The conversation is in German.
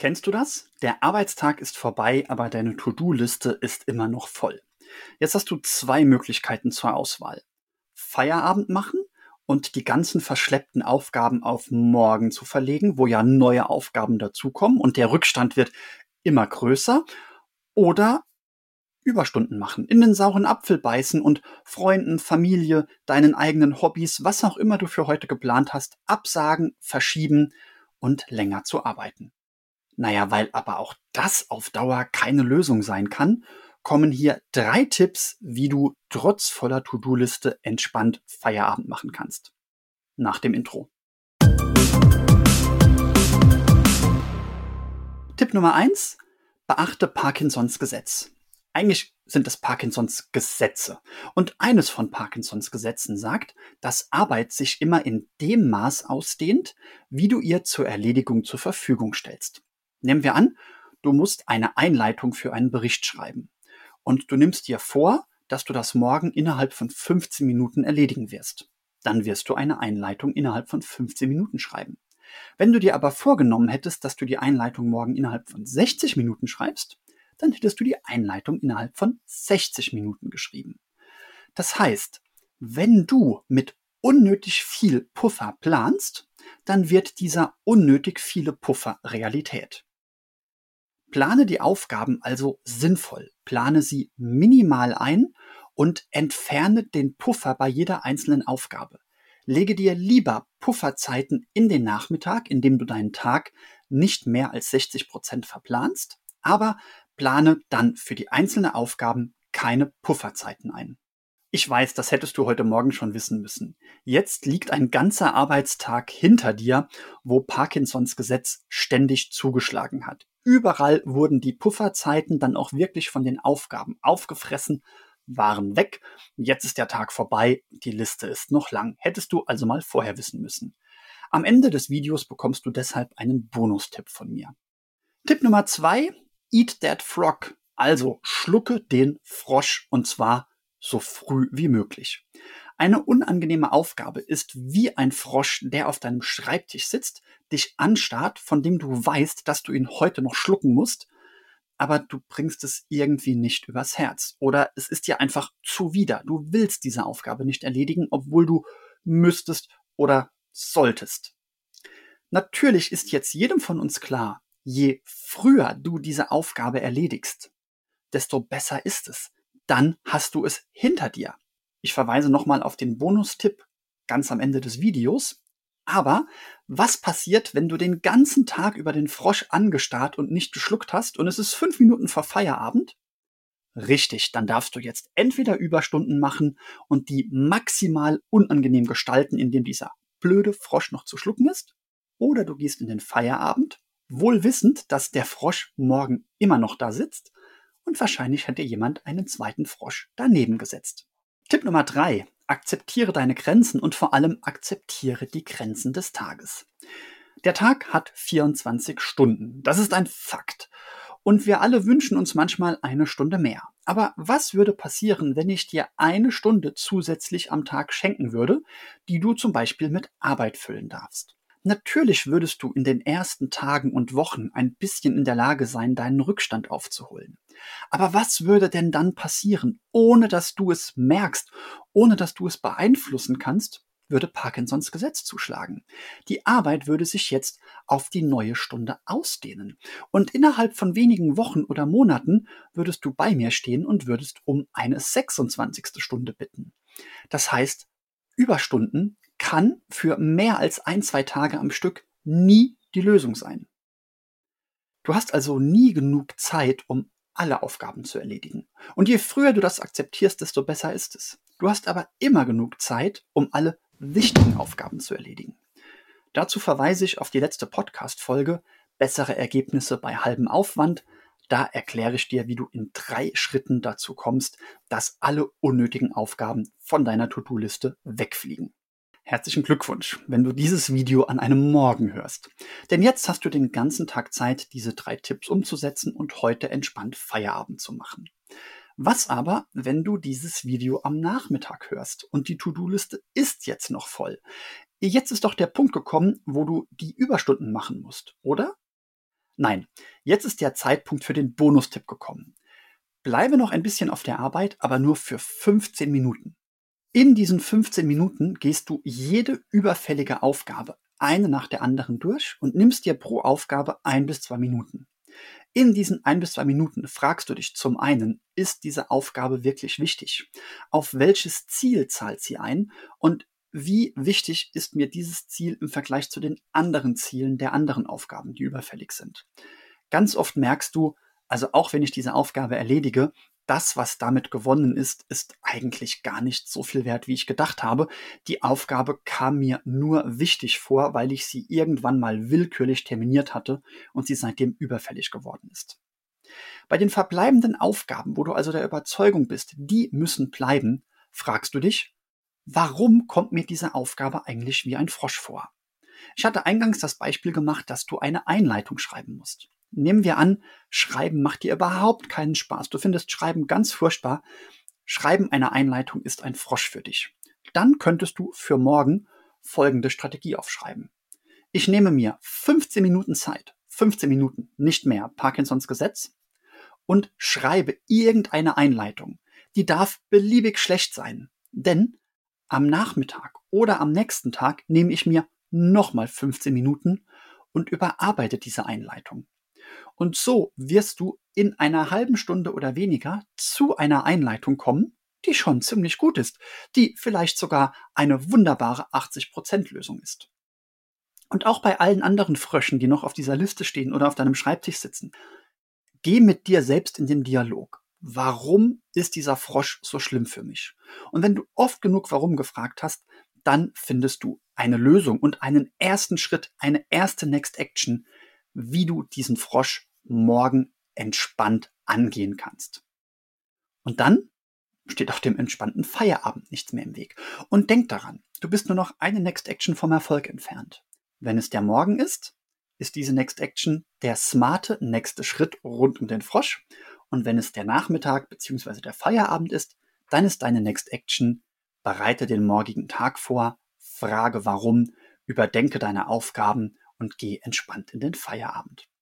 Kennst du das? Der Arbeitstag ist vorbei, aber deine To-Do-Liste ist immer noch voll. Jetzt hast du zwei Möglichkeiten zur Auswahl. Feierabend machen und die ganzen verschleppten Aufgaben auf morgen zu verlegen, wo ja neue Aufgaben dazukommen und der Rückstand wird immer größer. Oder Überstunden machen, in den sauren Apfel beißen und Freunden, Familie, deinen eigenen Hobbys, was auch immer du für heute geplant hast, absagen, verschieben und länger zu arbeiten. Naja, weil aber auch das auf Dauer keine Lösung sein kann, kommen hier 3 Tipps, wie du trotz voller To-Do-Liste entspannt Feierabend machen kannst. Nach dem Intro. Tipp Nummer 1: Beachte Parkinsons Gesetz. Eigentlich sind es Parkinsons Gesetze. Und eines von Parkinsons Gesetzen sagt, dass Arbeit sich immer in dem Maß ausdehnt, wie du ihr zur Erledigung zur Verfügung stellst. Nehmen wir an, du musst eine Einleitung für einen Bericht schreiben. Und du nimmst dir vor, dass du das morgen innerhalb von 15 Minuten erledigen wirst. Dann wirst du eine Einleitung innerhalb von 15 Minuten schreiben. Wenn du dir aber vorgenommen hättest, dass du die Einleitung morgen innerhalb von 60 Minuten schreibst, dann hättest du die Einleitung innerhalb von 60 Minuten geschrieben. Das heißt, wenn du mit unnötig viel Puffer planst, dann wird dieser unnötig viele Puffer Realität. Plane die Aufgaben also sinnvoll, plane sie minimal ein und entferne den Puffer bei jeder einzelnen Aufgabe. Lege dir lieber Pufferzeiten in den Nachmittag, indem du deinen Tag nicht mehr als 60% verplanst, aber plane dann für die einzelnen Aufgaben keine Pufferzeiten ein. Ich weiß, das hättest du heute Morgen schon wissen müssen. Jetzt liegt ein ganzer Arbeitstag hinter dir, wo Parkinsons Gesetz ständig zugeschlagen hat. Überall wurden die Pufferzeiten dann auch wirklich von den Aufgaben aufgefressen, waren weg. Jetzt ist der Tag vorbei, die Liste ist noch lang. Hättest du also mal vorher wissen müssen. Am Ende des Videos bekommst du deshalb einen Bonustipp von mir. Tipp Nummer 2: Eat that frog. Also schlucke den Frosch und zwar so früh wie möglich. Eine unangenehme Aufgabe ist wie ein Frosch, der auf deinem Schreibtisch sitzt, dich anstarrt, von dem du weißt, dass du ihn heute noch schlucken musst, aber du bringst es irgendwie nicht übers Herz. Oder es ist dir einfach zuwider. Du willst diese Aufgabe nicht erledigen, obwohl du müsstest oder solltest. Natürlich ist jetzt jedem von uns klar, je früher du diese Aufgabe erledigst, desto besser ist es. Dann hast du es hinter dir. Ich verweise nochmal auf den Bonustipp ganz am Ende des Videos. Aber was passiert, wenn du den ganzen Tag über den Frosch angestarrt und nicht geschluckt hast und es ist 5 Minuten vor Feierabend? Richtig, dann darfst du jetzt entweder Überstunden machen und die maximal unangenehm gestalten, indem dieser blöde Frosch noch zu schlucken ist, oder du gehst in den Feierabend, wohl wissend, dass der Frosch morgen immer noch da sitzt und wahrscheinlich hat dir jemand einen zweiten Frosch daneben gesetzt. Tipp Nummer 3: Akzeptiere deine Grenzen und vor allem akzeptiere die Grenzen des Tages. Der Tag hat 24 Stunden. Das ist ein Fakt. Und wir alle wünschen uns manchmal eine Stunde mehr. Aber was würde passieren, wenn ich dir eine Stunde zusätzlich am Tag schenken würde, die du zum Beispiel mit Arbeit füllen darfst? Natürlich würdest du in den ersten Tagen und Wochen ein bisschen in der Lage sein, deinen Rückstand aufzuholen. Aber was würde denn dann passieren, ohne dass du es merkst, ohne dass du es beeinflussen kannst? Würde Parkinsons Gesetz zuschlagen. Die Arbeit würde sich jetzt auf die neue Stunde ausdehnen. Und innerhalb von wenigen Wochen oder Monaten würdest du bei mir stehen und würdest um eine 26. Stunde bitten. Das heißt, Überstunden kann für mehr als 1-2 Tage am Stück nie die Lösung sein. Du hast also nie genug Zeit, um alle Aufgaben zu erledigen. Und je früher du das akzeptierst, desto besser ist es. Du hast aber immer genug Zeit, um alle wichtigen Aufgaben zu erledigen. Dazu verweise ich auf die letzte Podcast-Folge Bessere Ergebnisse bei halbem Aufwand. Da erkläre ich dir, wie du in 3 Schritten dazu kommst, dass alle unnötigen Aufgaben von deiner To-Do-Liste wegfliegen. Herzlichen Glückwunsch, wenn du dieses Video an einem Morgen hörst. Denn jetzt hast du den ganzen Tag Zeit, diese 3 Tipps umzusetzen und heute entspannt Feierabend zu machen. Was aber, wenn du dieses Video am Nachmittag hörst und die To-Do-Liste ist jetzt noch voll? Jetzt ist doch der Punkt gekommen, wo du die Überstunden machen musst, oder? Nein, jetzt ist der Zeitpunkt für den Bonustipp gekommen. Bleibe noch ein bisschen auf der Arbeit, aber nur für 15 Minuten. In diesen 15 Minuten gehst du jede überfällige Aufgabe eine nach der anderen durch und nimmst dir pro Aufgabe 1 bis 2 Minuten. In diesen 1 bis 2 Minuten fragst du dich zum einen, ist diese Aufgabe wirklich wichtig? Auf welches Ziel zahlt sie ein? Und wie wichtig ist mir dieses Ziel im Vergleich zu den anderen Zielen der anderen Aufgaben, die überfällig sind? Ganz oft merkst du, also auch wenn ich diese Aufgabe erledige, das, was damit gewonnen ist, ist eigentlich gar nicht so viel wert, wie ich gedacht habe. Die Aufgabe kam mir nur wichtig vor, weil ich sie irgendwann mal willkürlich terminiert hatte und sie seitdem überfällig geworden ist. Bei den verbleibenden Aufgaben, wo du also der Überzeugung bist, die müssen bleiben, fragst du dich, warum kommt mir diese Aufgabe eigentlich wie ein Frosch vor? Ich hatte eingangs das Beispiel gemacht, dass du eine Einleitung schreiben musst. Nehmen wir an, Schreiben macht dir überhaupt keinen Spaß. Du findest Schreiben ganz furchtbar. Schreiben einer Einleitung ist ein Frosch für dich. Dann könntest du für morgen folgende Strategie aufschreiben. Ich nehme mir 15 Minuten Zeit, 15 Minuten, nicht mehr, Parkinsons Gesetz, und schreibe irgendeine Einleitung. Die darf beliebig schlecht sein, denn am Nachmittag oder am nächsten Tag nehme ich mir nochmal 15 Minuten und überarbeite diese Einleitung. Und so wirst du in einer halben Stunde oder weniger zu einer Einleitung kommen, die schon ziemlich gut ist, die vielleicht sogar eine wunderbare 80% Lösung ist. Und auch bei allen anderen Fröschen, die noch auf dieser Liste stehen oder auf deinem Schreibtisch sitzen, geh mit dir selbst in den Dialog. Warum ist dieser Frosch so schlimm für mich? Und wenn du oft genug warum gefragt hast, dann findest du eine Lösung und einen ersten Schritt, eine erste Next Action, wie du diesen Frosch morgen entspannt angehen kannst. Und dann steht auf dem entspannten Feierabend nichts mehr im Weg. Und denk daran, du bist nur noch eine Next Action vom Erfolg entfernt. Wenn es der Morgen ist diese Next Action der smarte nächste Schritt rund um den Frosch. Und wenn es der Nachmittag bzw. der Feierabend ist, dann ist deine Next Action, bereite den morgigen Tag vor, frage warum, überdenke deine Aufgaben und geh entspannt in den Feierabend.